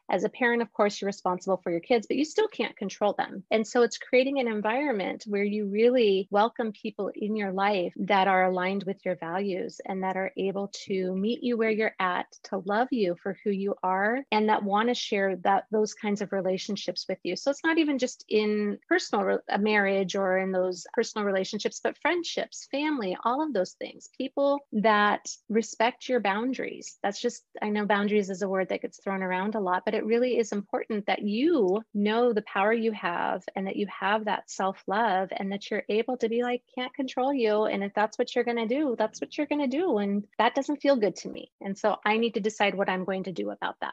As a parent, of course, you're responsible for your kids, but you still can't control them. And so it's creating an environment where you really welcome people in your life that are aligned with your values and that are able to meet you where you're at, to love you for who you are, and that want to share those kinds of relationships with you. So it's not even just in a marriage or in those personal relationships, but friendships, family, all of those things. People that respect your boundaries. I know boundaries is a word that gets thrown around a lot, but it really is important that you know the power you have and that you have that self-love and that you're able to be like, can't control you. And if that's what you're going to do, that's what you're going to do. And that doesn't feel good to me. And so I need to decide what I'm going to do about that.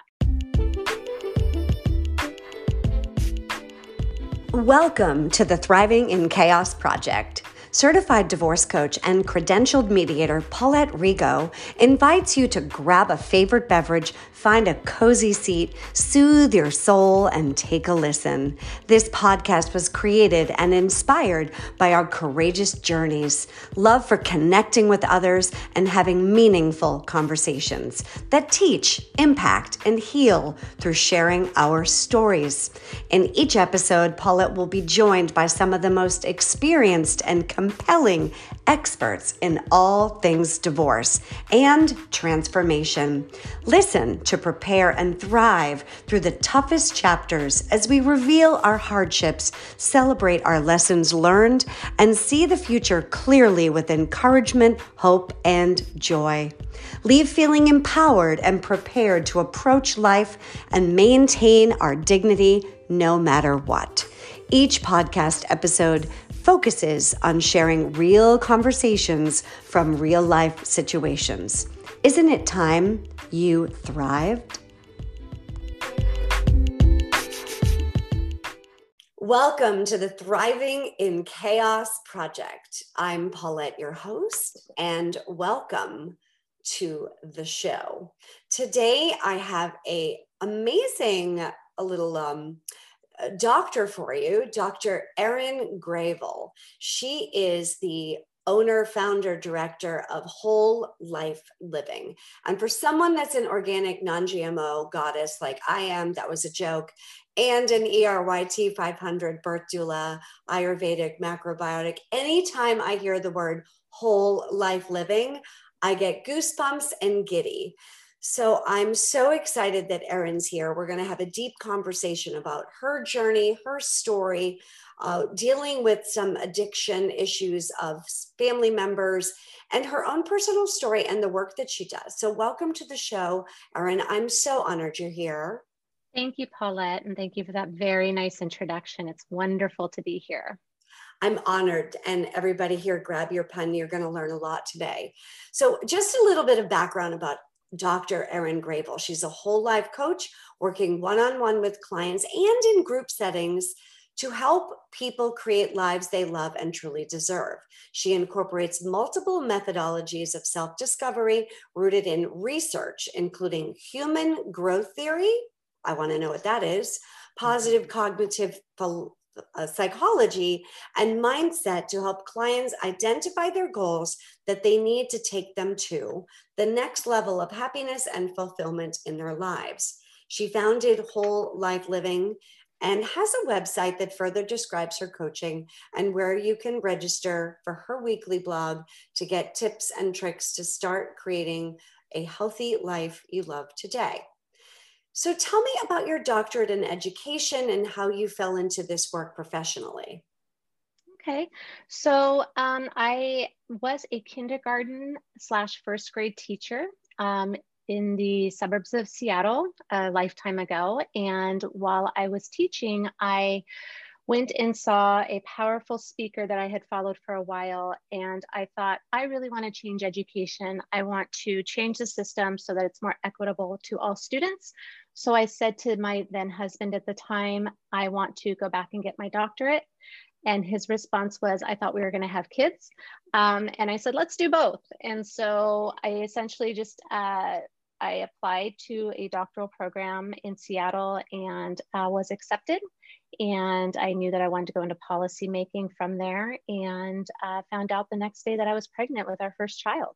Welcome to the Thriving in Chaos Project. Certified divorce coach and credentialed mediator Paulette Rigo invites you to grab a favorite beverage, find a cozy seat, soothe your soul, and take a listen. This podcast was created and inspired by our courageous journeys, love for connecting with others, and having meaningful conversations that teach, impact, and heal through sharing our stories. In each episode, Paulette will be joined by some of the most experienced and compelling experts in all things divorce and transformation. Listen to prepare and thrive through the toughest chapters as we reveal our hardships, celebrate our lessons learned, and see the future clearly with encouragement, hope, and joy. Leave feeling empowered and prepared to approach life and maintain our dignity no matter what. Each podcast episode focuses on sharing real conversations from real life situations. Isn't it time you thrived? Welcome to the Thriving in Chaos Project. I'm Paulette, your host, and welcome to the show. Today I have a little doctor for you, Dr. Erin Graybill. She is the owner, founder, director of Whole Life Living. And for someone that's an organic, non-GMO goddess like I am, that was a joke, and an ERYT 500 birth doula, Ayurvedic, macrobiotic, anytime I hear the word whole life living, I get goosebumps and giddy. So I'm so excited that Erin's here. We're going to have a deep conversation about her journey, her story, dealing with some addiction issues of family members, and her own personal story and the work that she does. So welcome to the show, Erin. I'm so honored you're here. Thank you, Paulette, and thank you for that very nice introduction. It's wonderful to be here. I'm honored, and everybody here, grab your pen. You're going to learn a lot today. So just a little bit of background about Dr. Erin Graybill. She's a whole life coach working one-on-one with clients and in group settings to help people create lives they love and truly deserve. She incorporates multiple methodologies of self-discovery rooted in research, including human growth theory. I want to know what that is. Positive cognitive psychology and mindset to help clients identify their goals that they need to take them to the next level of happiness and fulfillment in their lives. She founded Whole Life Living and has a website that further describes her coaching and where you can register for her weekly blog to get tips and tricks to start creating a healthy life you love today. So tell me about your doctorate in education and how you fell into this work professionally. Okay, so I was a kindergarten / first grade teacher in the suburbs of Seattle a lifetime ago. And while I was teaching, I went and saw a powerful speaker that I had followed for a while. And I thought, I really want to change education. I want to change the system so that it's more equitable to all students. So I said to my then husband at the time, I want to go back and get my doctorate. And his response was, I thought we were going to have kids. And I said, let's do both. And so I essentially just, I applied to a doctoral program in Seattle and was accepted. And I knew that I wanted to go into policy making from there, and found out the next day that I was pregnant with our first child.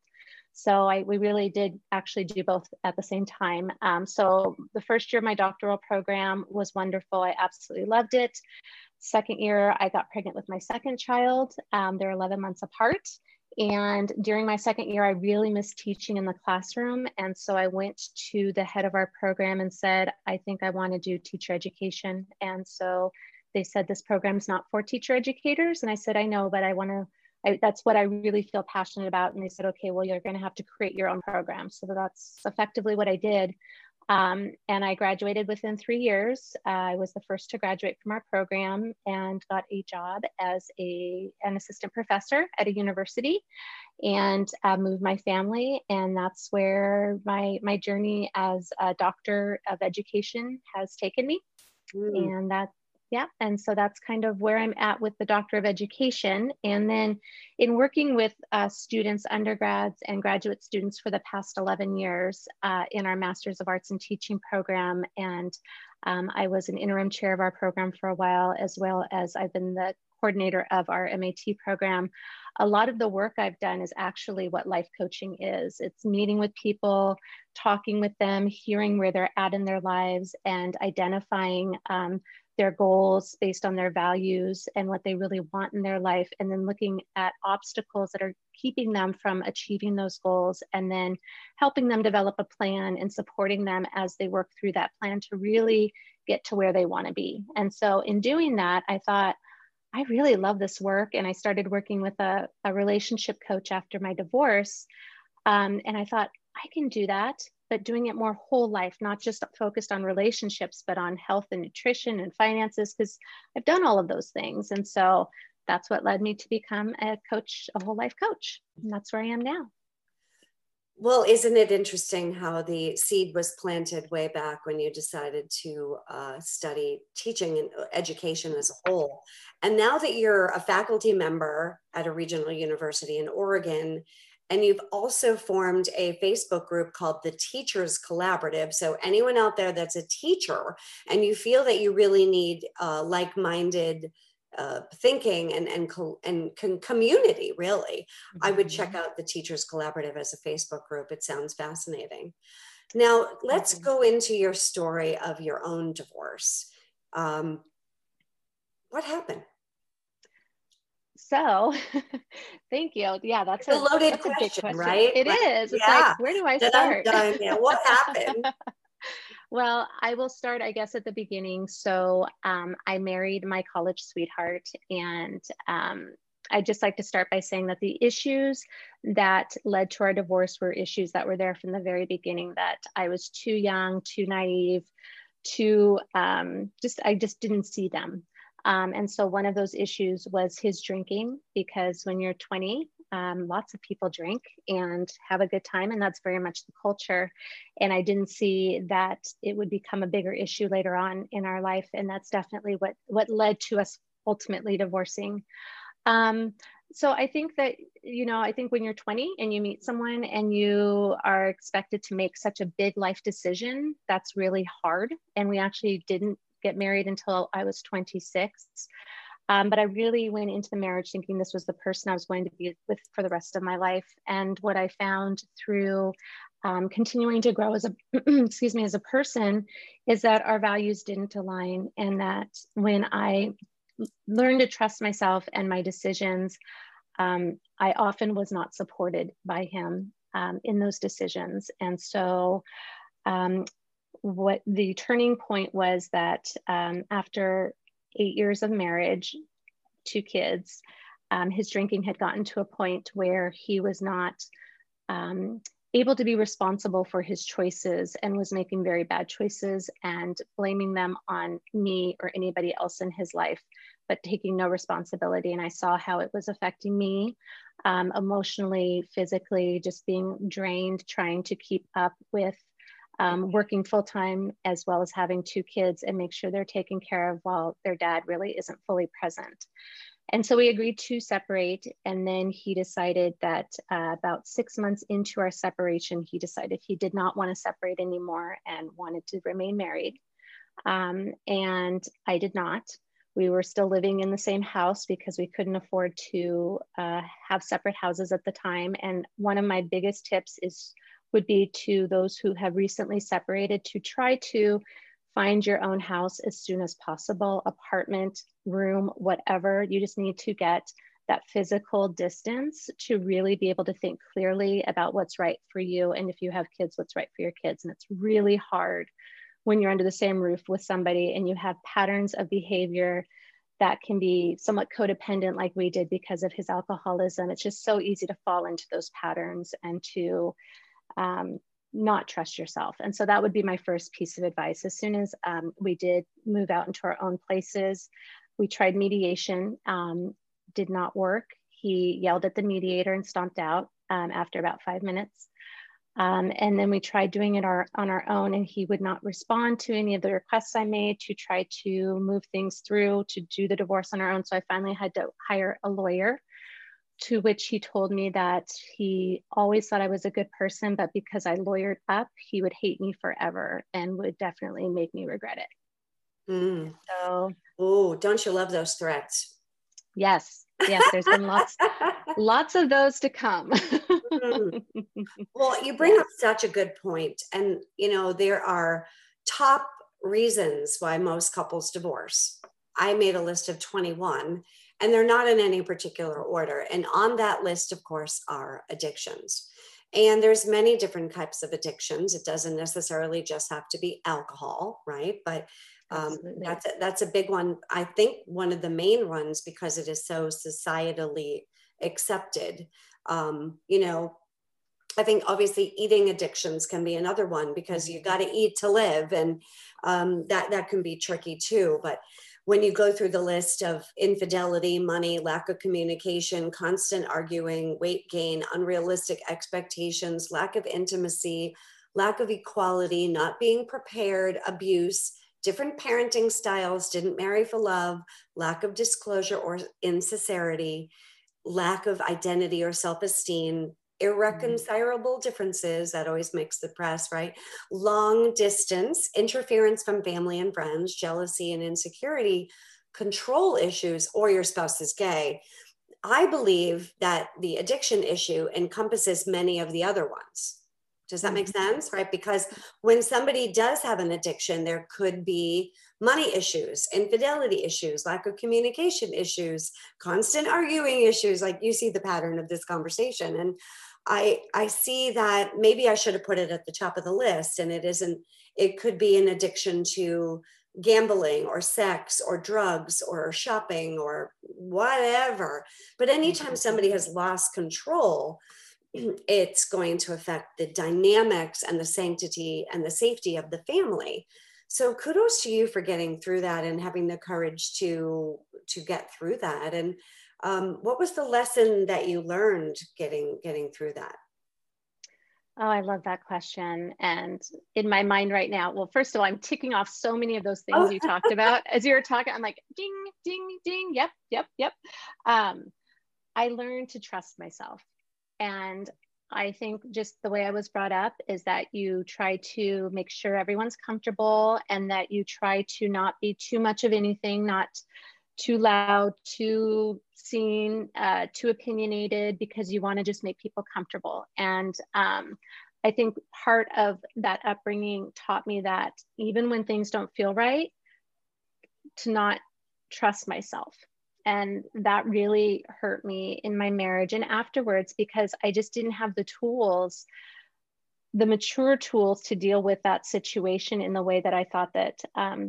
We really did actually do both at the same time. So the first year of my doctoral program was wonderful. I absolutely loved it. Second year, I got pregnant with my second child. They're 11 months apart. And during my second year, I really missed teaching in the classroom. And so I went to the head of our program and said, I think I want to do teacher education. And so they said, this program is not for teacher educators. And I said, I know, but that's what I really feel passionate about. And they said, okay, well, you're going to have to create your own program. So that's effectively what I did. And I graduated within 3 years. I was the first to graduate from our program and got a job as an assistant professor at a university, and moved my family. And that's where my journey as a doctor of education has taken me. And yeah, and so that's kind of where I'm at with the Doctor of Education. And then in working with students, undergrads and graduate students for the past 11 years in our Masters of Arts in Teaching program. And I was an interim chair of our program for a while, as well as I've been the coordinator of our MAT program. A lot of the work I've done is actually what life coaching is. It's meeting with people, talking with them, hearing where they're at in their lives, and identifying their goals based on their values and what they really want in their life, and then looking at obstacles that are keeping them from achieving those goals, and then helping them develop a plan and supporting them as they work through that plan to really get to where they want to be. And so in doing that, I thought, I really love this work. And I started working with a relationship coach after my divorce. And I thought, I can do that, but doing it more whole life, not just focused on relationships, but on health and nutrition and finances, because I've done all of those things. And so that's what led me to become a coach, a whole life coach. And that's where I am now. Well, isn't it interesting how the seed was planted way back when you decided to study teaching and education as a whole? And now that you're a faculty member at a regional university in Oregon, and you've also formed a Facebook group called the Teachers Collaborative. So anyone out there that's a teacher and you feel that you really need like-minded thinking and community, really, I would check out the Teachers Collaborative as a Facebook group. It sounds fascinating. Now, let's go into your story of your own divorce. What happened? So, thank you. Yeah, that's a loaded question, right? It is. It's like, where do I start? Yeah, what happened? Well, I will start, I guess, at the beginning. So I married my college sweetheart, and I'd just like to start by saying that the issues that led to our divorce were issues that were there from the very beginning, that I was too young, too naive, I just didn't see them. And so one of those issues was his drinking, because when you're 20, lots of people drink and have a good time, and that's very much the culture. And I didn't see that it would become a bigger issue later on in our life. And that's definitely what led to us ultimately divorcing. So I think that, I think when you're 20 and you meet someone and you are expected to make such a big life decision, that's really hard. And we actually didn't get married until I was 26. But I really went into the marriage thinking this was the person I was going to be with for the rest of my life. And what I found through continuing to grow as as a person, is that our values didn't align, and that when I learned to trust myself and my decisions, I often was not supported by him in those decisions. And so what the turning point was that after 8 years of marriage, 2 kids, his drinking had gotten to a point where he was not able to be responsible for his choices, and was making very bad choices and blaming them on me or anybody else in his life, but taking no responsibility. And I saw how it was affecting me emotionally, physically, just being drained, trying to keep up with working full-time, as well as having 2 kids and make sure they're taken care of while their dad really isn't fully present. And so we agreed to separate. And then he decided that about 6 months into our separation, he decided he did not want to separate anymore and wanted to remain married. And I did not. We were still living in the same house because we couldn't afford to have separate houses at the time. And one of my biggest tips would be to those who have recently separated to try to find your own house as soon as possible, apartment, room, whatever. You just need to get that physical distance to really be able to think clearly about what's right for you. And if you have kids, what's right for your kids. And it's really hard when you're under the same roof with somebody and you have patterns of behavior that can be somewhat codependent like we did because of his alcoholism. It's just so easy to fall into those patterns and to not trust yourself. And so that would be my first piece of advice. As soon as we did move out into our own places, we tried mediation, did not work. He yelled at the mediator and stomped out after about 5 minutes. And then we tried doing it on our own, and he would not respond to any of the requests I made to try to move things through to do the divorce on our own. So I finally had to hire a lawyer, to which he told me that he always thought I was a good person, but because I lawyered up, he would hate me forever and would definitely make me regret it. Mm. So, oh, don't you love those threats? Yes, there's been lots of those to come. Mm. Well, you bring up such a good point. And, there are top reasons why most couples divorce. I made a list of 21, and they're not in any particular order. And on that list, of course, are addictions. And there's many different types of addictions. It doesn't necessarily just have to be alcohol, right? But that's a big one. I think one of the main ones, because it is so societally accepted. I think obviously eating addictions can be another one, because you got to eat to live, and that can be tricky too. But when you go through the list of infidelity, money, lack of communication, constant arguing, weight gain, unrealistic expectations, lack of intimacy, lack of equality, not being prepared, abuse, different parenting styles, didn't marry for love, lack of disclosure or insincerity, lack of identity or self-esteem, irreconcilable differences, that always makes the press, right? Long distance, interference from family and friends, jealousy and insecurity, control issues, or your spouse is gay. I believe that the addiction issue encompasses many of the other ones. Does that make sense? Right? Because when somebody does have an addiction, there could be money issues, infidelity issues, lack of communication issues, constant arguing issues. Like, you see the pattern of this conversation. And I see that maybe I should have put it at the top of the list, and it isn't. It could be an addiction to gambling or sex or drugs or shopping or whatever. But anytime somebody has lost control, it's going to affect the dynamics and the sanctity and the safety of the family. So kudos to you for getting through that and having the courage to get through that. And what was the lesson that you learned getting through that? Oh, I love that question. And in my mind right now, well, first of all, I'm ticking off so many of those things you talked about. As you were talking, I'm like, ding, ding, ding. Yep. I learned to trust myself. And I think just the way I was brought up is that you try to make sure everyone's comfortable, and that you try to not be too much of anything, not too loud, too seen, too opinionated, because you want to just make people comfortable. And I think part of that upbringing taught me that even when things don't feel right, to not trust myself. And that really hurt me in my marriage and afterwards, because I just didn't have the tools, the mature tools, to deal with that situation in the way that I thought that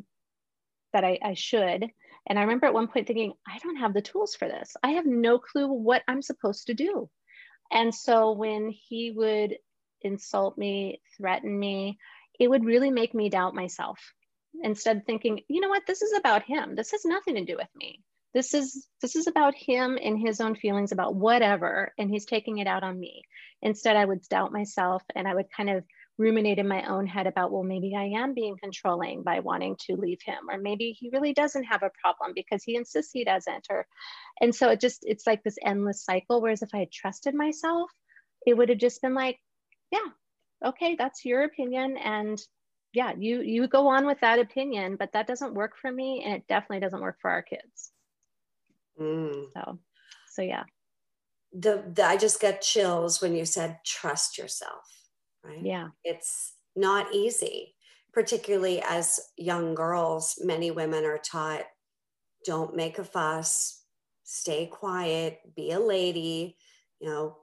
I should. And I remember at one point thinking, I don't have the tools for this. I have no clue what I'm supposed to do. And so when he would insult me, threaten me, it would really make me doubt myself. Instead of thinking, you know what, this is about him. This has nothing to do with me. This is about him and his own feelings about whatever, and he's taking it out on me. Instead, I would doubt myself, and I would kind of ruminate in my own head about, well, maybe I am being controlling by wanting to leave him, or maybe he really doesn't have a problem because he insists he doesn't. And so it's like this endless cycle. Whereas if I had trusted myself, it would have just been like, yeah, okay, that's your opinion, and yeah, you go on with that opinion, but that doesn't work for me, and it definitely doesn't work for our kids. Mm. So yeah. I just got chills when you said trust yourself, right? Yeah. It's not easy, particularly as young girls. Many women are taught, don't make a fuss, stay quiet, be a lady, you know.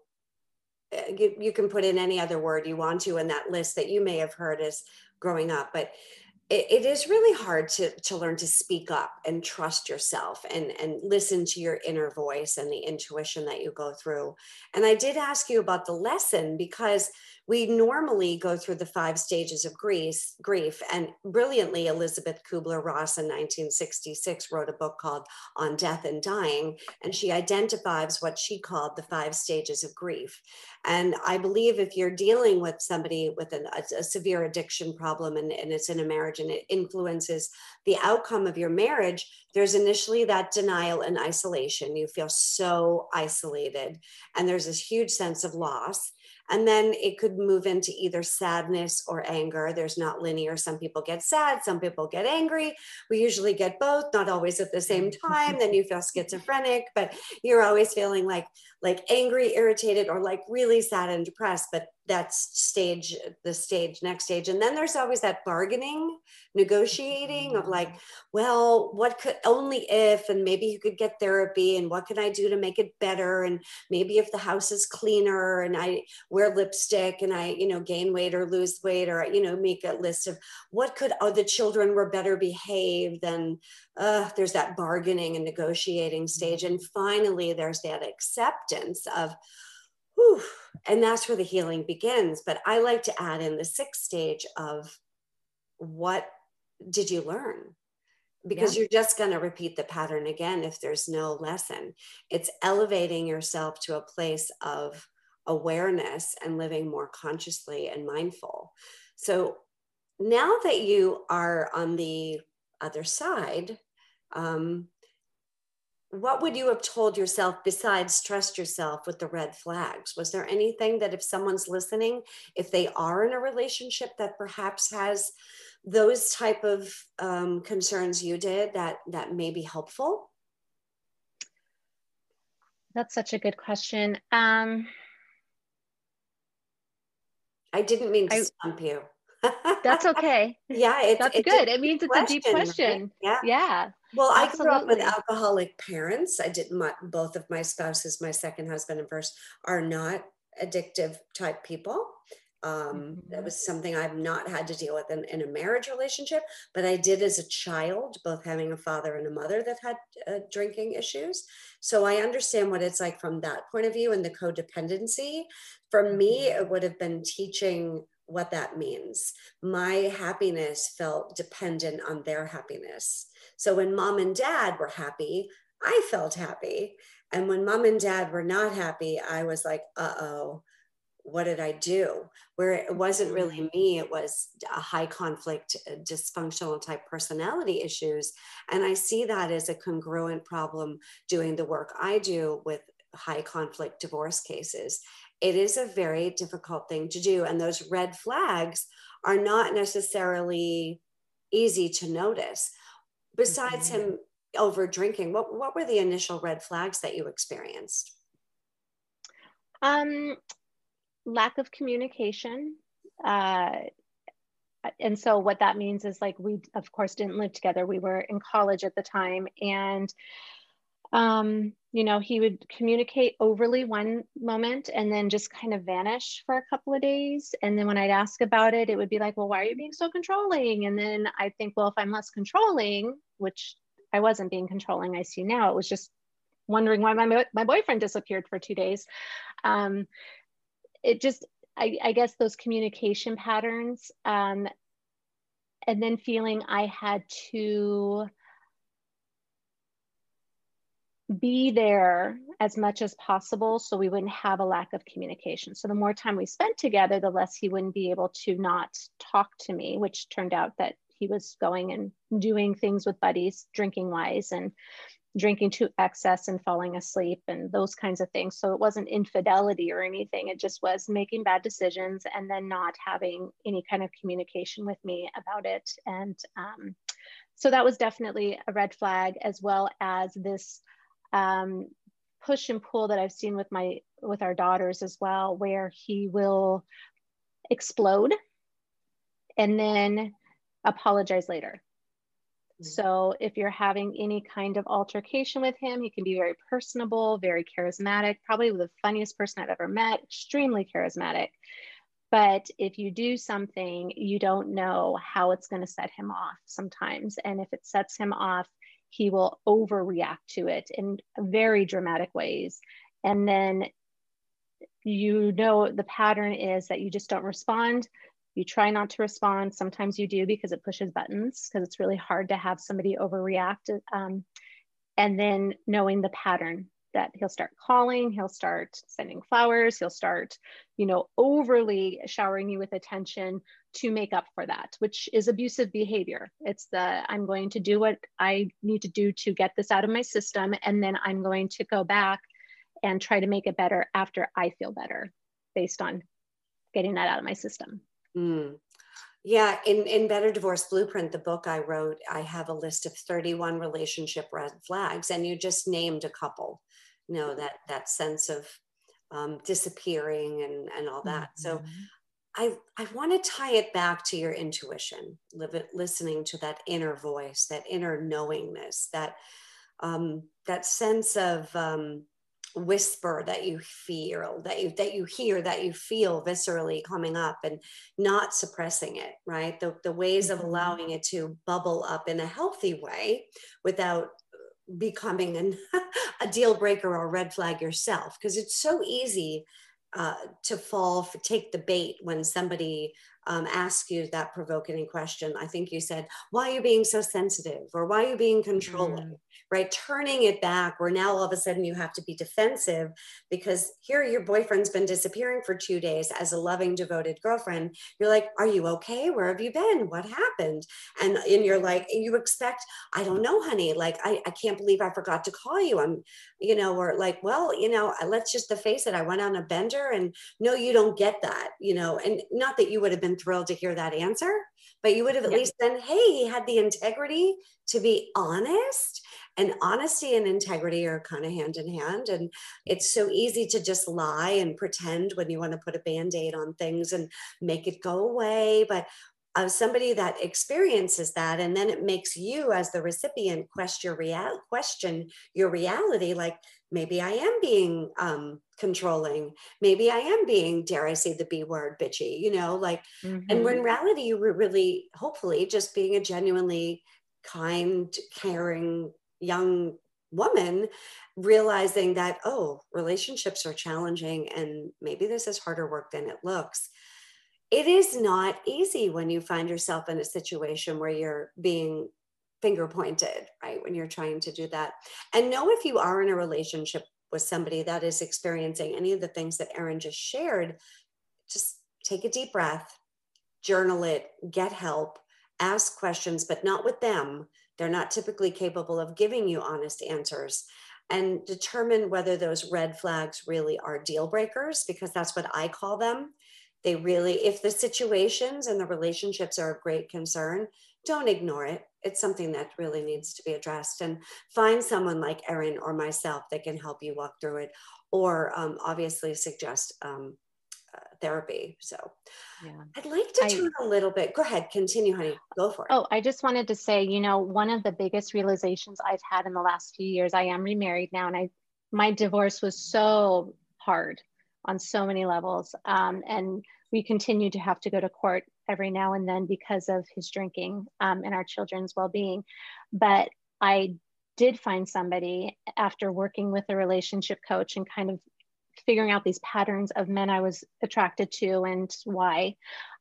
You can put in any other word you want to in that list that you may have heard as growing up, but it is really hard to learn to speak up and trust yourself and listen to your inner voice and the intuition that you go through. And I did ask you about the lesson because we normally go through the 5 stages of grief. And brilliantly, Elizabeth Kubler-Ross in 1966 wrote a book called On Death and Dying, and she identifies what she called the 5 stages of grief. And I believe if you're dealing with somebody with a severe addiction problem and it's in a marriage and it influences the outcome of your marriage, there's initially that denial and isolation. You feel so isolated, and there's this huge sense of loss. And then it could move into either sadness or anger. There's not linear. Some people get sad, some people get angry. We usually get both, not always at the same time. Then you feel schizophrenic, but you're always feeling like angry, irritated, or like really sad and depressed. But that's next stage. And then there's always that bargaining, negotiating of like, well, what could, only if, and maybe you could get therapy, and what can I do to make it better? And maybe if the house is cleaner and I wear lipstick and I, gain weight or lose weight, or, make a list of what could, the children were better behaved. And there's that bargaining and negotiating stage. And finally, there's that acceptance of, whew, and that's where the healing begins. But I like to add in the 6th stage of, what did you learn? Because you're just going to repeat the pattern again if there's no lesson. It's elevating yourself to a place of awareness and living more consciously and mindful. So now that you are on the other side, what would you have told yourself besides trust yourself with the red flags? Was there anything that if someone's listening, if they are in a relationship that perhaps has those type of concerns you did, that may be helpful? That's such a good question. I didn't mean to stump you. That's okay. Yeah, that's good. It means it's a deep question. Right? Yeah. Well, absolutely. I grew up with alcoholic parents. Both of my spouses, my second husband and first, are not addictive type people. That was something I've not had to deal with in a marriage relationship, but I did as a child, both having a father and a mother that had drinking issues. So I understand what it's like from that point of view, and the codependency. For me, it would have been teaching what that means. My happiness felt dependent on their happiness. So when mom and dad were happy, I felt happy. And when mom and dad were not happy, I was like, uh-oh, what did I do? Where it wasn't really me, it was a high conflict, dysfunctional type personality issues. And I see that as a congruent problem doing the work I do with high conflict divorce cases. It is a very difficult thing to do. And those red flags are not necessarily easy to notice. Besides him over drinking, what were the initial red flags that you experienced? Lack of communication. And so what that means is, like, we of course didn't live together. We were in college at the time, and he would communicate overly one moment and then just kind of vanish for a couple of days. And then when I'd ask about it, it would be like, well, why are you being so controlling? And then I think, well, if I'm less controlling, which I wasn't being controlling, I see now, it was just wondering why my boyfriend disappeared for 2 days. It just, I guess those communication patterns, and then feeling I had to be there as much as possible so we wouldn't have a lack of communication. So the more time we spent together, the less he wouldn't be able to not talk to me, which turned out that he was going and doing things with buddies, drinking wise. And drinking to excess and falling asleep and those kinds of things. So it wasn't infidelity or anything. It just was making bad decisions and then not having any kind of communication with me about it. And so that was definitely a red flag, as well as this push and pull that I've seen with our daughters as well, where he will explode and then apologize later. So if you're having any kind of altercation with him, he can be very personable, very charismatic, probably the funniest person I've ever met, extremely charismatic. But if you do something, you don't know how it's going to set him off sometimes. And if it sets him off, he will overreact to it in very dramatic ways. And then the pattern is that you just don't respond. You try not to respond. Sometimes you do because it pushes buttons, because it's really hard to have somebody overreact. And then knowing the pattern that he'll start calling, he'll start sending flowers, he'll start, overly showering you with attention to make up for that, which is abusive behavior. It's I'm going to do what I need to do to get this out of my system. And then I'm going to go back and try to make it better after I feel better based on getting that out of my system. Mm. Yeah. In Better Divorce Blueprint, the book I wrote, I have a list of 31 relationship red flags, and you just named a couple, that sense of disappearing and all that. Mm-hmm. So I want to tie it back to your intuition, listening to that inner voice, that inner knowingness, that sense of whisper that you feel, that you hear, that you feel viscerally coming up, and not suppressing it, right? The ways of allowing it to bubble up in a healthy way without becoming a deal breaker or red flag yourself, because it's so easy to take the bait when somebody asks you that provoking question. I think you said, why are you being so sensitive? Or why are you being controlling? Right? Turning it back, where now all of a sudden you have to be defensive because here your boyfriend's been disappearing for 2 days as a loving, devoted girlfriend. You're like, are you okay? Where have you been? What happened? And you're like, you expect, I don't know, honey, like, I can't believe I forgot to call you. I'm, or like, well, let's just face it. I went on a bender, and no, you don't get that, and not that you would have been thrilled to hear that answer, but you would have at least been, hey, he had the integrity to be honest. And honesty and integrity are kind of hand in hand. And it's so easy to just lie and pretend when you want to put a Band-Aid on things and make it go away. But somebody that experiences that, and then it makes you as the recipient question your reality. Like, maybe I am being controlling. Maybe I am being, dare I say the B word, bitchy, and when in reality, you were really, hopefully, just being a genuinely kind, caring, young woman, realizing that, relationships are challenging, and maybe this is harder work than it looks. It is not easy when you find yourself in a situation where you're being finger pointed, right? When you're trying to do that. And know if you are in a relationship with somebody that is experiencing any of the things that Erin just shared, just take a deep breath, journal it, get help, ask questions, but not with them. They're not typically capable of giving you honest answers, and determine whether those red flags really are deal breakers, because that's what I call them. They really, if the situations and the relationships are of great concern, don't ignore it. It's something that really needs to be addressed, and find someone like Erin or myself that can help you walk through it, or obviously suggest therapy. So I'd like to turn a little bit. Go ahead, continue, honey. Go for it. Oh, I just wanted to say, one of the biggest realizations I've had in the last few years, I am remarried now, and my divorce was so hard on so many levels. And we continue to have to go to court every now and then because of his drinking and our children's well-being. But I did find somebody after working with a relationship coach and kind of figuring out these patterns of men I was attracted to and why.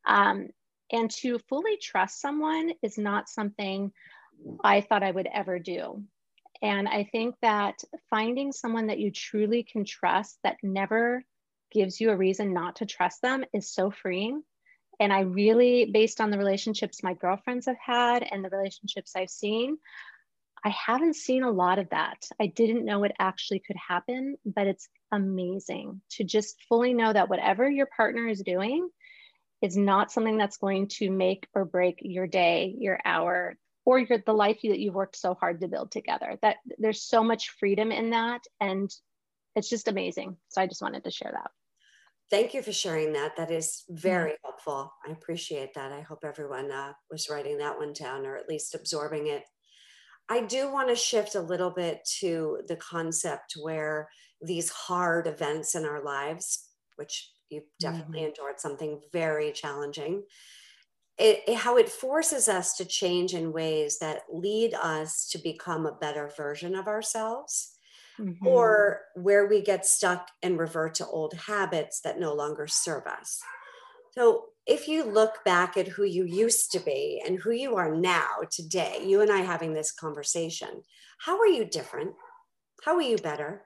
And to fully trust someone is not something I thought I would ever do. And I think that finding someone that you truly can trust, that never gives you a reason not to trust them, is so freeing. And I really, based on the relationships my girlfriends have had and the relationships I've seen, I haven't seen a lot of that. I didn't know it actually could happen, but it's amazing to just fully know that whatever your partner is doing is not something that's going to make or break your day, your hour, or the life that you've worked so hard to build together. That there's so much freedom in that, and it's just amazing. So I just wanted to share that. Thank you for sharing that. That is very Yeah. helpful. I appreciate that. I hope everyone was writing that one down, or at least absorbing it. I do want to shift a little bit to the concept where these hard events in our lives, which you've definitely endured something very challenging, how it forces us to change in ways that lead us to become a better version of ourselves, or where we get stuck and revert to old habits that no longer serve us. So if you look back at who you used to be and who you are now today, you and I having this conversation, how are you different? How are you better?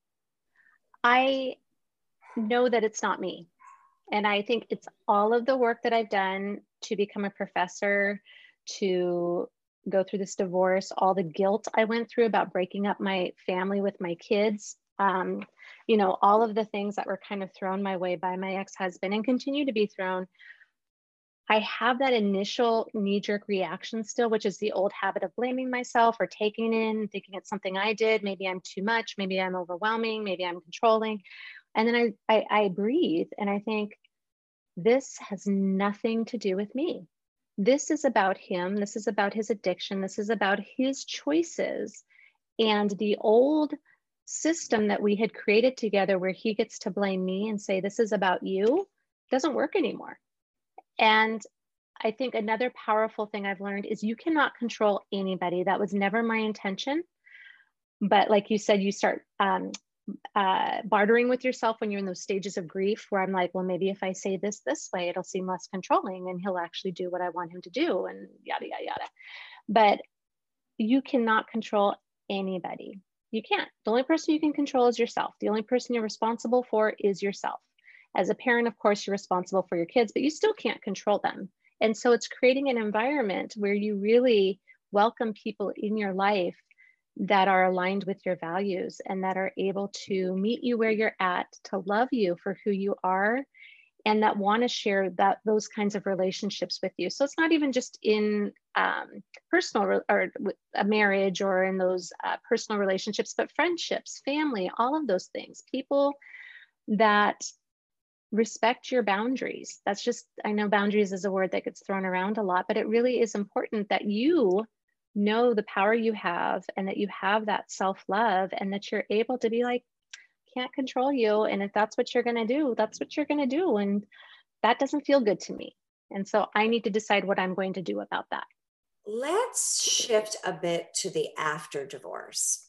I know that it's not me. And I think it's all of the work that I've done to become a professor, to go through this divorce, all the guilt I went through about breaking up my family with my kids, you know, all of the things that were kind of thrown my way by my ex-husband and continue to be thrown. I have that initial knee-jerk reaction still, which is the old habit of blaming myself or taking in, thinking it's something I did. Maybe I'm too much, maybe I'm overwhelming, maybe I'm controlling. And then I breathe and I think, this has nothing to do with me. This is about him. This is about his addiction. This is about his choices. And the old system that we had created together, where he gets to blame me and say, this is about you, doesn't work anymore. And I think another powerful thing I've learned is you cannot control anybody. That was never my intention. But like you said, you start bartering with yourself when you're in those stages of grief where I'm like, well, maybe if I say this way, it'll seem less controlling and he'll actually do what I want him to do, and yada, yada, yada. But you cannot control anybody. You can't. The only person you can control is yourself. The only person you're responsible for is yourself. As a parent, of course, you're responsible for your kids, but you still can't control them. And so it's creating an environment where you really welcome people in your life that are aligned with your values and that are able to meet you where you're at, to love you for who you are, and that want to share those kinds of relationships with you. So it's not even just in personal or a marriage or in those personal relationships, but friendships, family, all of those things. People that respect your boundaries. That's just, I know boundaries is a word that gets thrown around a lot, but it really is important that you know the power you have and that you have that self-love and that you're able to be like, can't control you. And if that's what you're going to do, that's what you're going to do. And that doesn't feel good to me. And so I need to decide what I'm going to do about that. Let's shift a bit to the after divorce.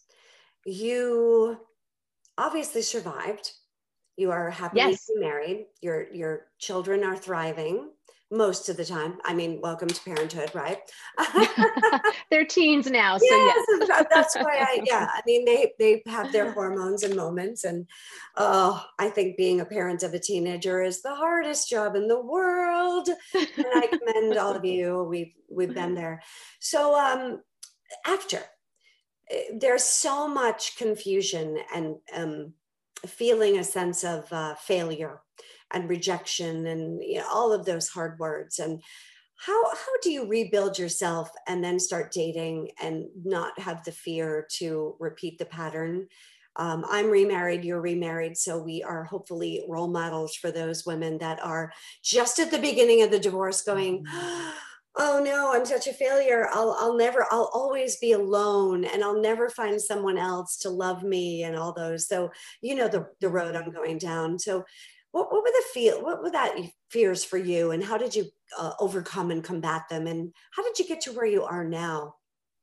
You obviously survived. You are happily Yes. married. Your children are thriving most of the time. I mean, welcome to parenthood, right? They're teens now, so Yes, yes. that's why I mean, they have their hormones and moments. And I think being a parent of a teenager is the hardest job in the world. And I commend all of you. We've been there. So after, there's so much confusion and feeling a sense of failure and rejection and, you know, all of those hard words. And how do you rebuild yourself and then start dating and not have the fear to repeat the pattern? I'm remarried, you're remarried, so we are hopefully role models for those women that are just at the beginning of the divorce going, oh no, I'm such a failure. I'll always be alone and I'll never find someone else to love me and all those. So, you know, the road I'm going down. So what were that fears for you, and how did you overcome and combat them? And how did you get to where you are now?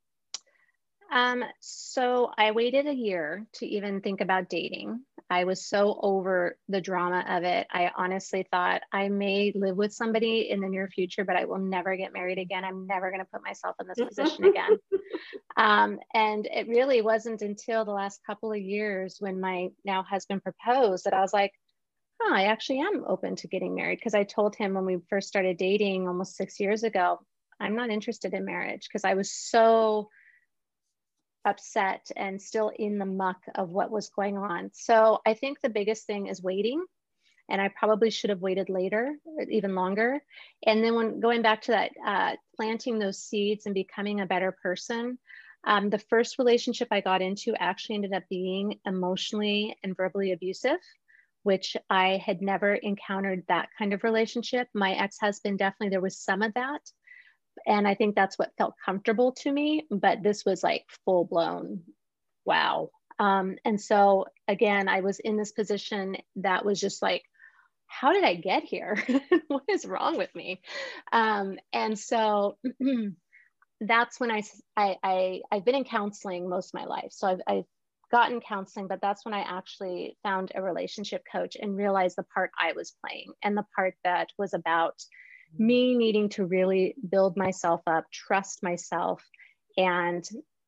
So I waited a year to even think about dating. I was so over the drama of it. I honestly thought I may live with somebody in the near future, but I will never get married again. I'm never going to put myself in this position again. And it really wasn't until the last couple of years when my now husband proposed that I was like, oh, I actually am open to getting married. Because I told him when we first started dating almost 6 years ago, I'm not interested in marriage, because I was so upset and still in the muck of what was going on. So I think the biggest thing is waiting. And I probably should have waited later, even longer. And then when going back to that, planting those seeds and becoming a better person, the first relationship I got into actually ended up being emotionally and verbally abusive, which I had never encountered that kind of relationship. My ex-husband, definitely there was some of that. And I think that's what felt comfortable to me, but this was like full blown, wow. And so again, I was in this position that was just like, how did I get here? What is wrong with me? And so that's when I've been in counseling most of my life. So I've gotten counseling, but that's when I actually found a relationship coach and realized the part I was playing and the part that was about me needing to really build myself up, trust myself, and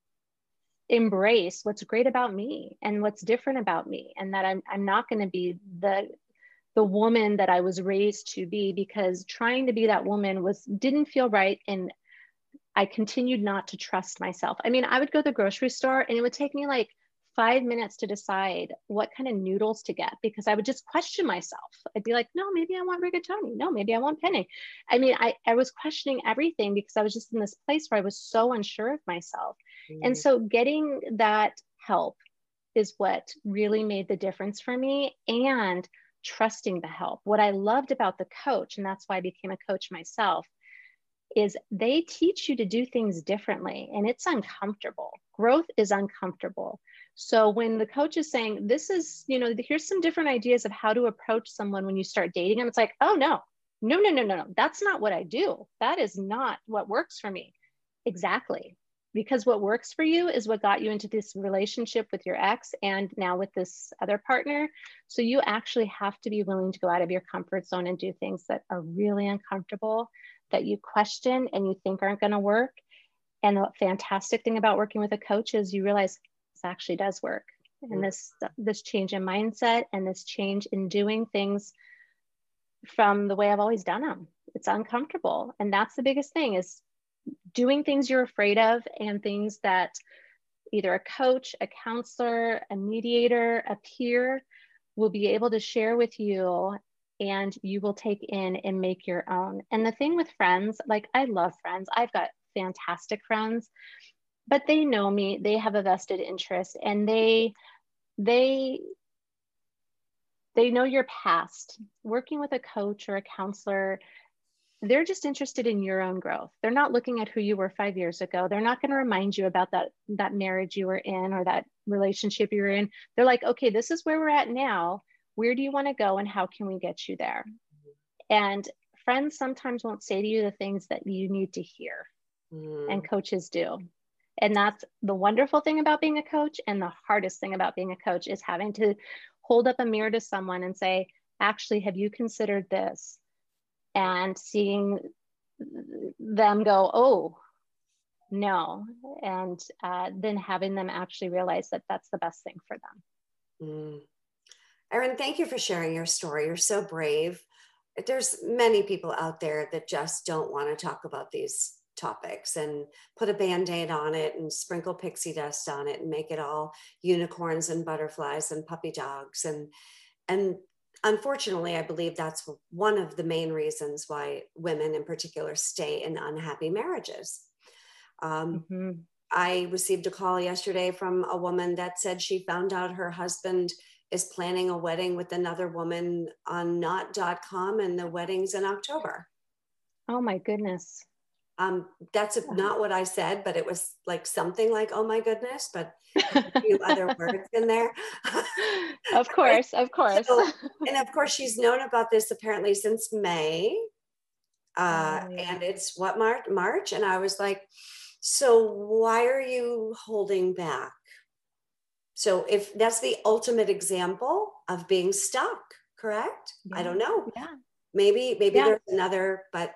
embrace what's great about me and what's different about me, and that I'm not going to be the woman that I was raised to be, because trying to be that woman didn't feel right. And I continued not to trust myself. I mean, I would go to the grocery store and it would take me like 5 minutes to decide what kind of noodles to get, because I would just question myself. I'd be like, no, maybe I want rigatoni. No, maybe I want penne. I mean, I was questioning everything because I was just in this place where I was so unsure of myself. And so getting that help is what really made the difference for me, and trusting the help. What I loved about the coach, and that's why I became a coach myself, is they teach you to do things differently, and it's uncomfortable. Growth is uncomfortable. So when the coach is saying, this is, here's some different ideas of how to approach someone when you start dating them, it's like, oh, no, that's not what I do. That is not what works for me. Exactly. Because what works for you is what got you into this relationship with your ex and now with this other partner. So you actually have to be willing to go out of your comfort zone and do things that are really uncomfortable, that you question and you think aren't going to work. And the fantastic thing about working with a coach is you realize this actually does work. And this change in mindset and this change in doing things from the way I've always done them. It's uncomfortable. And that's the biggest thing, is doing things you're afraid of, and things that either a coach, a counselor, a mediator, a peer will be able to share with you, and you will take in and make your own. And the thing with friends, like I love friends. I've got fantastic friends, but they know me, they have a vested interest, and they know your past. Working with a coach or a counselor, they're just interested in your own growth. They're not looking at who you were 5 years ago. They're not going to remind you about that marriage you were in or that relationship you were in. They're like, okay, this is where we're at now. Where do you want to go and how can we get you there? And friends sometimes won't say to you the things that you need to hear, and coaches do. And that's the wonderful thing about being a coach. And the hardest thing about being a coach is having to hold up a mirror to someone and say, actually, have you considered this? And seeing them go, oh, no. And then having them actually realize that that's the best thing for them. Erin, thank you for sharing your story. You're so brave. There's many people out there that just don't want to talk about these topics and put a Band-Aid on it and sprinkle pixie dust on it and make it all unicorns and butterflies and puppy dogs. And unfortunately, I believe that's one of the main reasons why women in particular stay in unhappy marriages. I received a call yesterday from a woman that said she found out her husband is planning a wedding with another woman on not.com, and the wedding's in October. Oh my goodness. That's not what I said, but it was like something like, oh my goodness, but a few other words in there. Of course. So, and of course, she's known about this apparently since May. And it's what, March? And I was like, so why are you holding back? So if that's the ultimate example of being stuck, correct? Yeah. I don't know. Yeah. Maybe there's another, but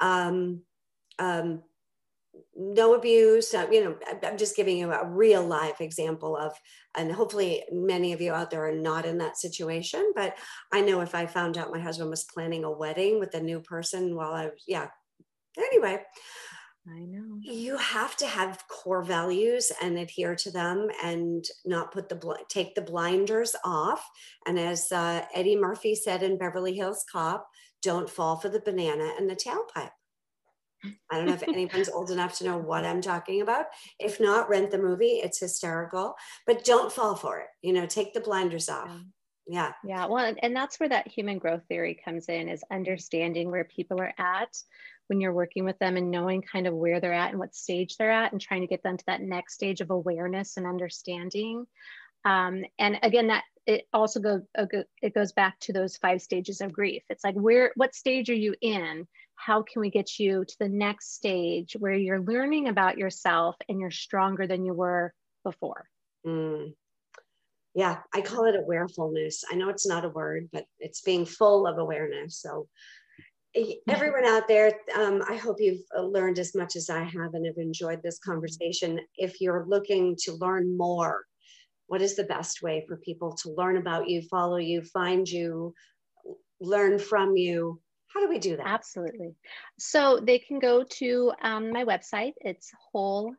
no abuse. I'm just giving you a real life example of, and hopefully many of you out there are not in that situation, but I know if I found out my husband was planning a wedding with a new person while I was, anyway. I know. You have to have core values and adhere to them, and not take the blinders off. And as Eddie Murphy said in Beverly Hills Cop, don't fall for the banana and the tailpipe. I don't know if anyone's old enough to know what I'm talking about. If not, rent the movie. It's hysterical, but don't fall for it. Take the blinders off. Yeah. Yeah. Well, and that's where that human growth theory comes in, is understanding where people are at when you're working with them, and knowing kind of where they're at and what stage they're at, and trying to get them to that next stage of awareness and understanding. And again, that it also goes back to those 5 stages of grief. It's like, what stage are you in? How can we get you to the next stage where you're learning about yourself and you're stronger than you were before? Yeah, I call it awarefulness. I know it's not a word, but it's being full of awareness. So everyone out there, I hope you've learned as much as I have and have enjoyed this conversation. If you're looking to learn more, what is the best way for people to learn about you, follow you, find you, learn from you? How do we do that? Absolutely. So they can go to my website. It's whole,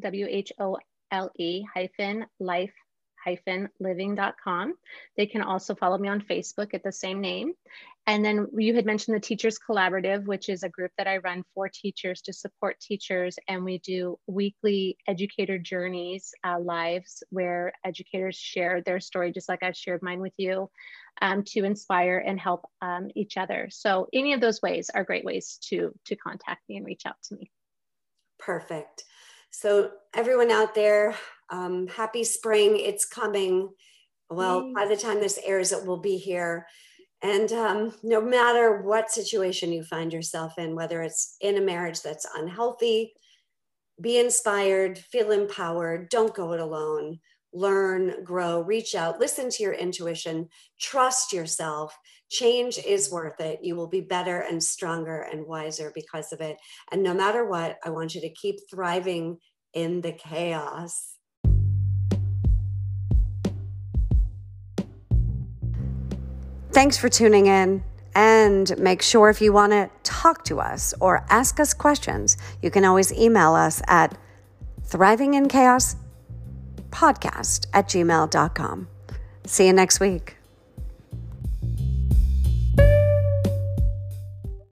WHOLE-life-living.com. They can also follow me on Facebook at the same name. And then you had mentioned the Teachers Collaborative, which is a group that I run for teachers to support teachers. And we do weekly educator journeys, lives, where educators share their story, just like I've shared mine with you, to inspire and help each other. So any of those ways are great ways to contact me and reach out to me. Perfect. So everyone out there, happy spring. It's coming. Well, by the time this airs, it will be here. And no matter what situation you find yourself in, whether it's in a marriage that's unhealthy, be inspired, feel empowered, don't go it alone. Learn, grow, reach out, listen to your intuition, trust yourself. Change is worth it. You will be better and stronger and wiser because of it. And no matter what, I want you to keep thriving in the chaos. Thanks for tuning in. And make sure, if you want to talk to us or ask us questions, you can always email us at thrivinginchaospodcast@gmail.com. See you next week.